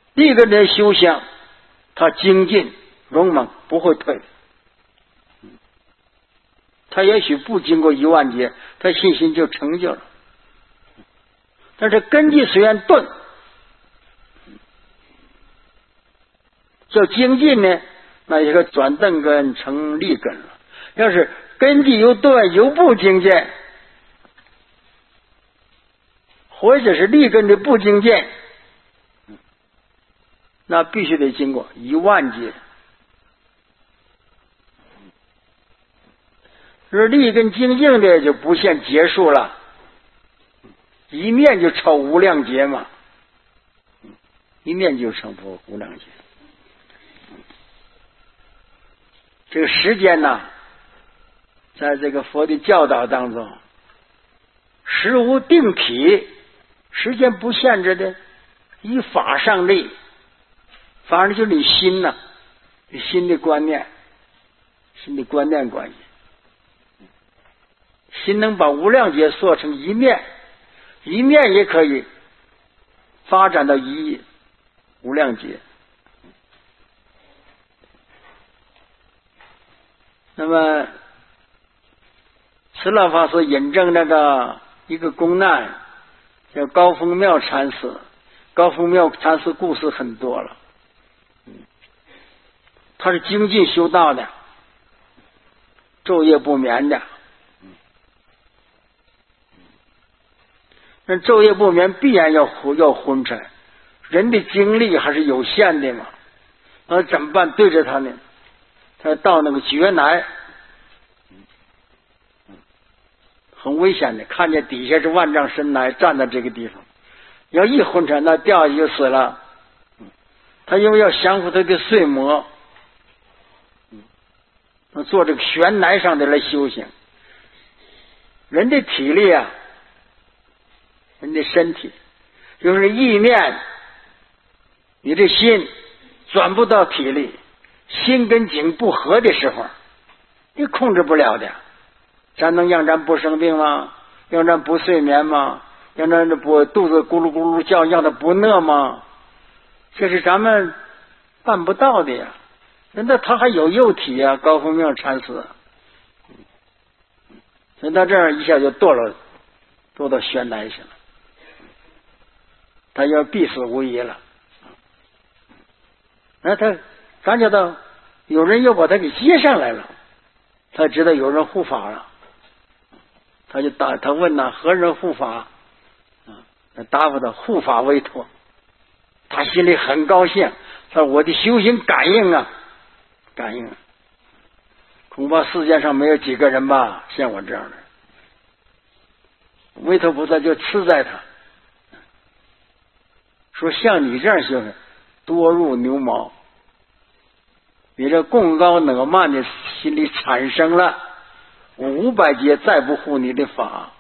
立根的修行，他精进勇猛，不会退。他也许不经过10000劫，他信心就成就了。但是根基虽然钝，叫精进呢，那一个转钝根成立根了。要是根基又钝又不精进，或者是立根的不精进，那必须得经过10000劫。而立根精进的就不限劫数了，一面就超无量劫嘛，一面就超无量劫。这个时间呢，在这个佛的教导当中，时无定体，时间不限制的，以法上立，反而就是你心呐，你心的观念，心的观念关系。心能把无量劫缩成一面，一面也可以发展到无量劫。那么慈老法师引证那个一个公难，叫高峰妙禅师。高峰妙禅师故事很多了，他是精进修道的，昼夜不眠的。那昼夜不眠必然要昏沉，人的精力还是有限的嘛，那怎么办？对着他呢，他到那个绝崖，很危险的，看见底下是万丈深崖，站在这个地方，要一昏沉，那掉下去就死了。他因为要降服他的睡魔，做这个悬崖上的来修行。人的体力啊，人的身体，就是意念，你的心转不到体力，心跟境不合的时候，你控制不了的。咱能让咱不生病吗？让咱不睡眠吗？让咱不肚子咕噜咕噜叫，让他不饿吗？这是咱们办不到的呀。那他还有幼体啊，高峰妙禅师，所以他这样一下就堕到悬崖去了，他要必死无疑了。那他感觉到有人又把他给接上来了，他知道有人护法了，他问他何人护法？他答复他护法委托。他心里很高兴，他说我的修行感应啊，感应啊，恐怕世界上没有几个人吧像我这样的。维陀菩萨就斥在他，说像你这样修行多入牛毛，你这贡高赊慢的心里产生了，我500劫再不护你的法。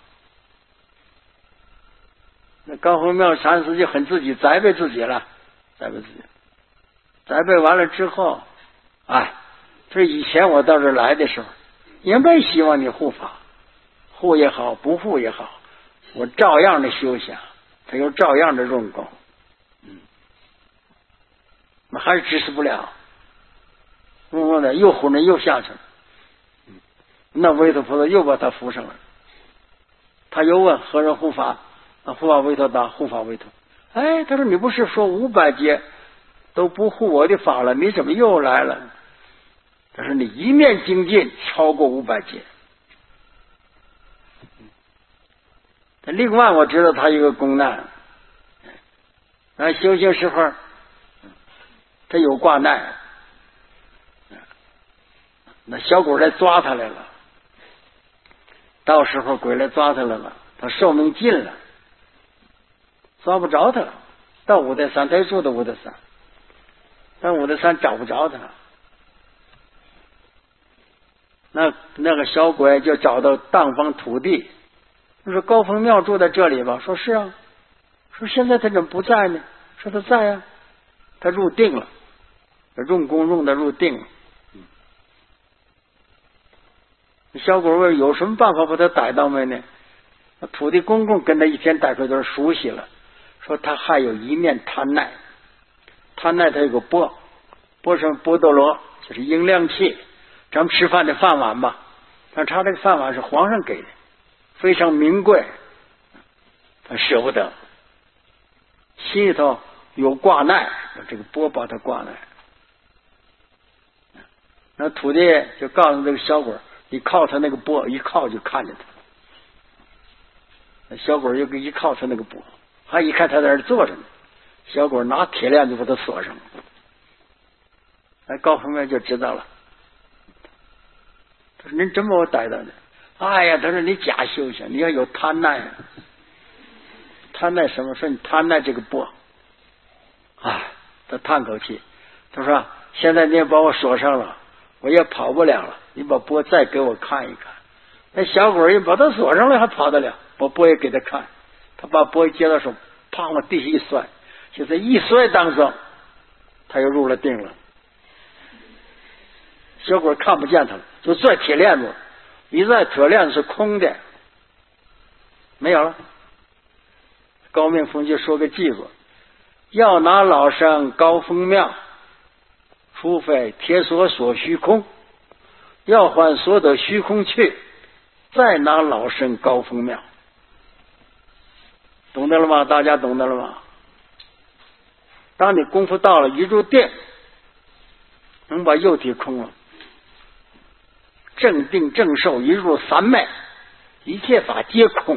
那高峰妙禅师就很自己责备自己了，责备完了之后，这以前我到这来的时候也没希望你护法，护也好不护也好，我照样的修行，他又照样的用功，还是支持不了，又昏了又下去了。那维陀菩萨又把他扶上来，他又问何人护法？护法维陀答护法维陀。他说你不是说500劫都不护我的法了，你怎么又来了？他说你一面精进超过500劫。另外我知道他有个公难，修行时候他有挂难，那小鬼来抓他来了，到时候鬼来抓他来了，他寿命尽了，抓不着他了。到五台山，他住的五台山，但五台山找不着他。那个小鬼就找到当方土地，说高峰庙住在这里吧？说是啊。说现在他怎么不在呢？说他在啊，他入定了，用功用的入定了。小鬼问有什么办法把他逮到没呢？土地公公跟他一天逮回都是熟悉了，说他还有一面贪爱， 他那他有个钵，钵上钵多罗，就是阴凉气，咱们吃饭的饭碗吧，但他这个饭碗是皇上给的，非常名贵，他舍不得，心里头有挂碍，这个钵把他挂碍。那徒弟就告诉这个小鬼，你靠他那个钵，一靠就看见他。那小鬼又一靠他那个钵，还一看他在那儿坐着呢，小鬼拿铁链子把他锁上。那高方面就知道了，他说您真把我逮到的。哎呀，他说你假修行，你要有贪爱，贪爱什么？说你贪爱这个钵。啊，他叹口气，他说现在你也把我锁上了，我也跑不了了，你把钵再给我看一看。那小鬼一把他锁上了，还跑得了？把钵也给他看，他把钵一接到手，啪往地下一摔，就在一摔当中，他又入了定了。小鬼看不见他了，就拽铁链子，一拽铁链子是空的，没有了。高明峰就说个记住，要拿老生高峰妙，除非铁锁锁虚空，要还所得虚空去，再拿老生高峰妙。懂得了吗？大家懂得了吗？当你功夫到了一入定，能把肉体空了，正定正受一入三昧，一切法皆空，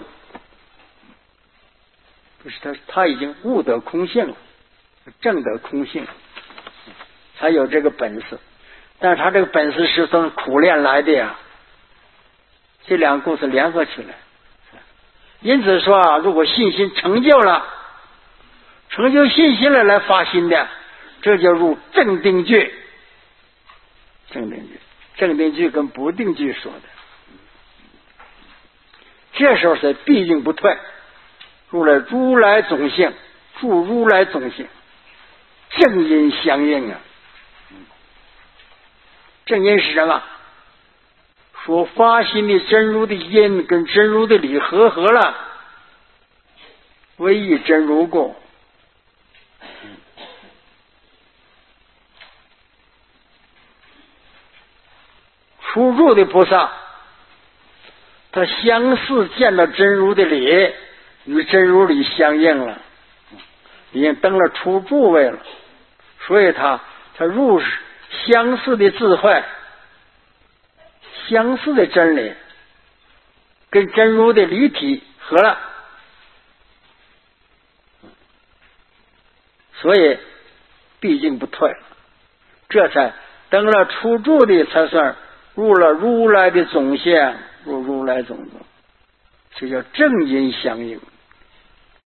就是他已经悟得空性了，证得空性，才有这个本事。但是他这个本事是从苦练来的呀，这两个故事联合起来。因此说啊，如果信心成就了，成就信心了来发心的，这就入正定句。正定句，正定句跟不定句说的，这时候是毕竟不退，入了如来总性，入如来总性，正因相应啊。正因是什么？说发心的真如的因跟真如的理合了，唯一真如共。出入的菩萨，他相似见到真如的理，与真如理相应了，已经登了出住位了，所以他入相似的智慧，相似的真理，跟真如的理体合了，所以毕竟不退了，这才登了出住的，才算入了如来的总相，入如来总宗，这叫正因相应。